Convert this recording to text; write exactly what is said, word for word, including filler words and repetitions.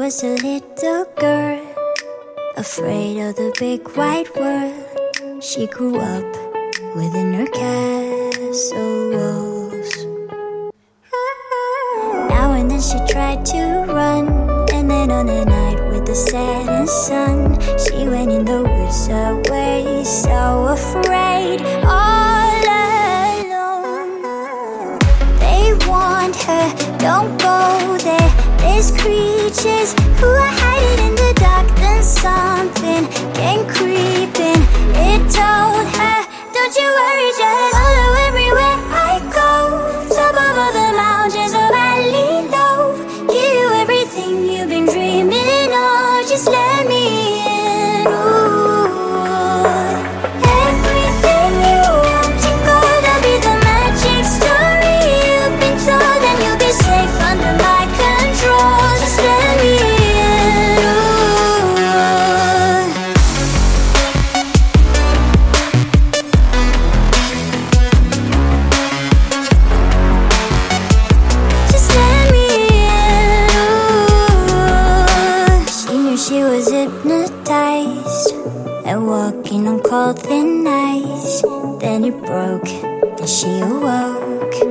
was a little girl, afraid of the big white world. She grew up within her castle walls. Now and then she tried to run, and then on a night with the setting sun, she went in the woods away, so afraid, all alone. They warned her, don't go there, there's creatures who are hiding in the dark. Then something came creeping, it told her, don't you worry, just follow everywhere I go. Top of all the mountains, a valley low, give you everything you've been dreaming of, just let me in. Ooh. Everything you want to go, there'll be the magic story you've been told, and you'll be safe under my control, just let me in. Ooh. Just let me in. Ooh. She knew she was hypnotized and walking on cold thin ice. Then it broke and she awoke.